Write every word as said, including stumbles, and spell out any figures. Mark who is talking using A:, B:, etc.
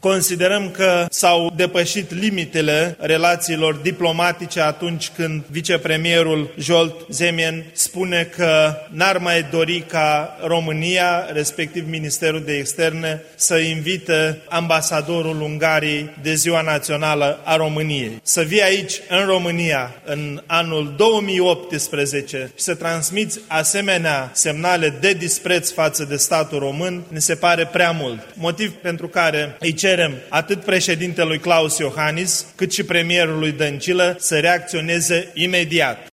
A: Considerăm că s-au depășit limitele relațiilor diplomatice atunci când vicepremierul Zsolt Zemien spune că n-ar mai dori ca România, respectiv Ministerul de Externe, să invite ambasadorul Ungariei de Ziua Națională a României. Să vii aici, în România, în anul două mii optsprezece și să transmiți asemenea semnale de dispreț față de statul român, ne se pare prea mult. Motiv pentru care îi cerem atât președintelui Klaus Iohannis, cât și premierului Dăncilă să reacționeze imediat.